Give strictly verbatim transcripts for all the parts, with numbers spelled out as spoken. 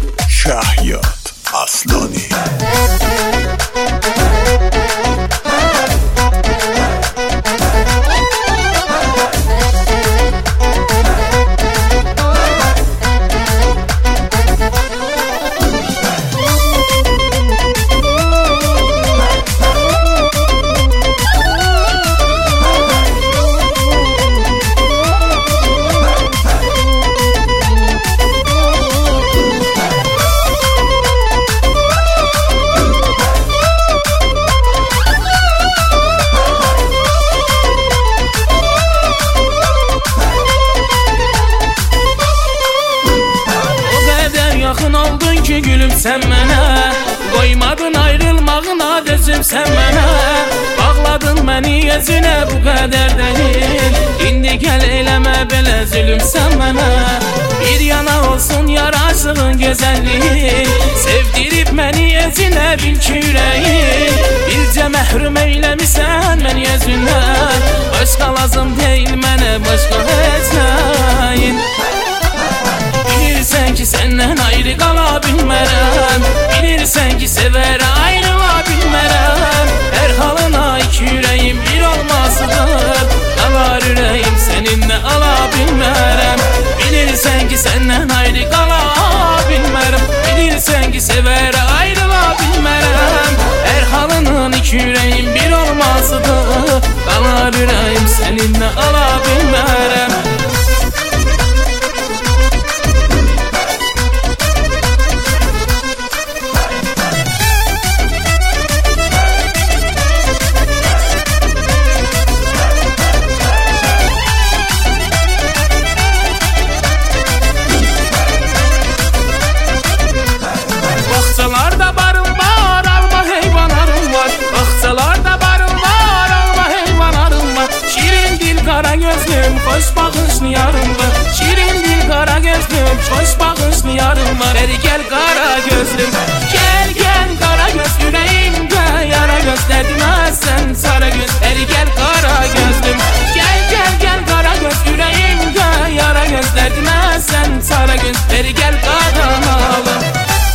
Şahyat Aslani. Gülüm sen mənə, qoymadın ayrılmağına dözüm sen mənə. Bağladın məni özünə bu qədər deyil, indi gəl eləmə belə zülüm sen mənə. Bir yana olsun yaraşığın gözəlliyi, sevdirib məni özünə bil ki ürəyi. Bilcə məhrum eyləmisən məni özündən, başqa lazım deyil mənə başqa heç nəyin. Bilirsən ki səndən ayrı qala bilmərəm, bilirsən ki sevər ayrıla bilmərəm. Hər halına iki ürəyim bir olmasıdır, qalar ürəyim səninlə ala bilmərəm. Bilirsən ki səndən ayrı qala bilmərəm, bilirsən ki sevər ayrıla bilmərəm. Hər halının iki ürəyim bir olmasıdır, qalar ürəyim səninlə ala bilmərəm. Hoş bağışlı yarım var, şirin dil kara gözlüm. Hoş bağışlı yarım var, beri gel kara gözlüm. Gel gel kara göz yüreğimde yara göz dedimezsen sarı göz. Beri gel kara gözlüm. Gel gel gel kara göz yüreğimde yara göz dedimezsen sarı göz. Beri gel kara malım.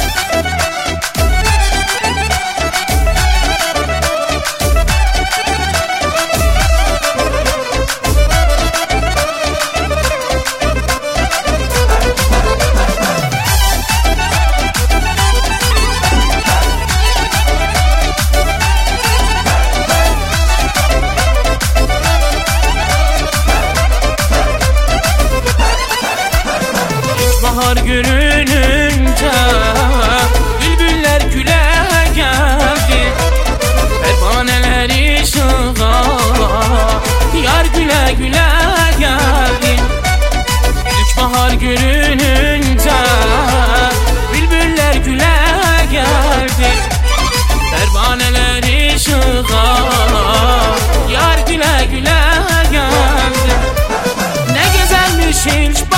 Bahar görününce bülbüller güle geldi, pervaneler ışığa yar güle güle geldi. İlk bahar görününce bülbüller güle geldi, pervaneler ışığa yar güle güle geldi. Ne güzelmiş ilk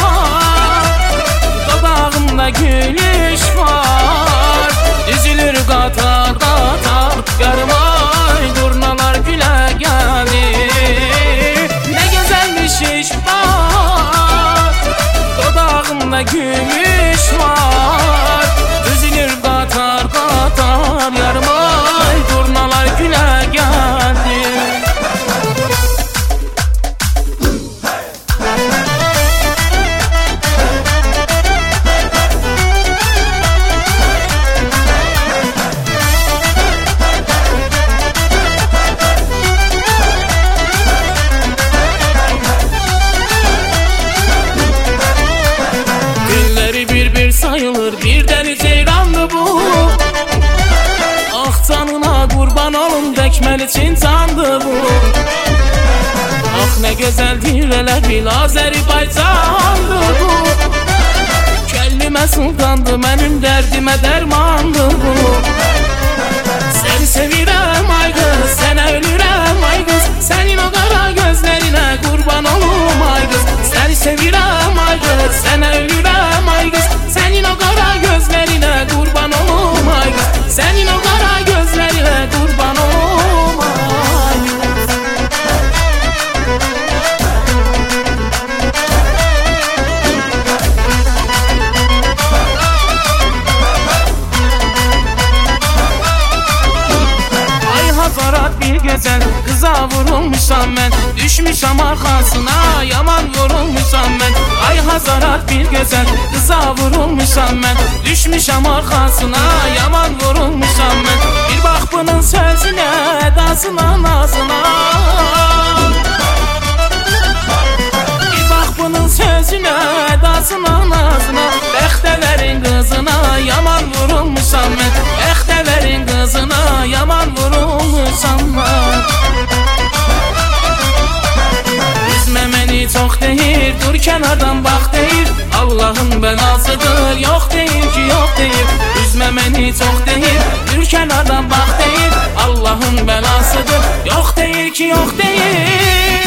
gülüş var, düzülür qatar qatar yarımay durnalar güle geldi. Ne güzelmiş iş var, dodağımda gülüş var, düzülür qatar qatar yarımay durnalar güle geldi. Sayılır bir deli ceyrandı bu, ah canına kurban olum dəkməli çincandı bu. Ah ne güzeldir elə bil Azərbaycandı bu. Kəllimə sultandı mənim dərdimə dərmandı bu. Səni sevirəm ay qız, sənə ölürəm ay qız, sənin o qara gözlərinə qurban olum ay qız. Səni sevirəm ay qız, sənə ölürəm ay qız, sənin o qara gözlərinə qurban olum ay qız, sənin o qara gözlərinə qurban olum ay qız. düşmüşəm arxasına. Yaman vurulmuşam mən, ay hazarat bir gözəl qıza vurulmuşam mən. Düşmüşəm arxasına, yaman vurulmuşam mən. Bir bax bunun sözünə, edasına, nazına. Bir bax bunun sözünə, edasına, nazına. Bəxtəvərin qızına yaman vurulmuşam mən. Bəxtəvərin qızına yaman vurulmuşam mən. Üzmə məni çox deyir, dur kənardan bax deyir. Allahın bəlasıdır, yox deyir ki, yox deyir. Üzmə məni çox deyir, dur kənardan bax deyir. Allahın bəlasıdır, yox deyir ki, yox deyir.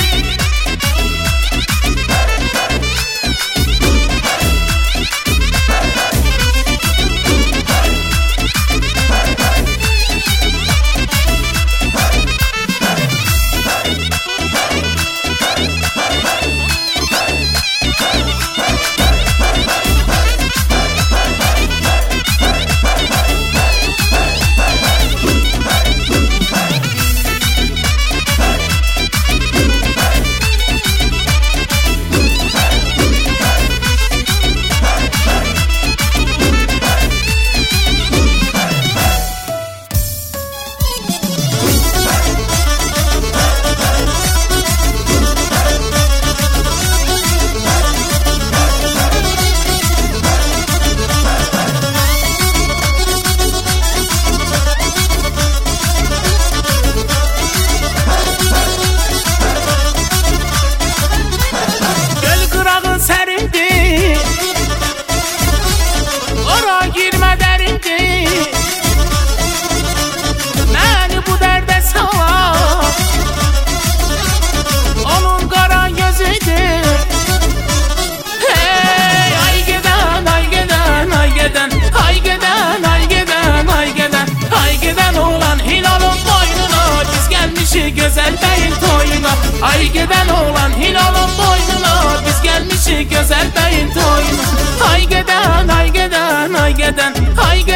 Gözəl bəyin toyuna, ay gedən oğlan hilalın boynuna. Biz gəlmişik gözəl bəyin toyuna. Ay gedən, ay gedən, ay gedən, ay gedən.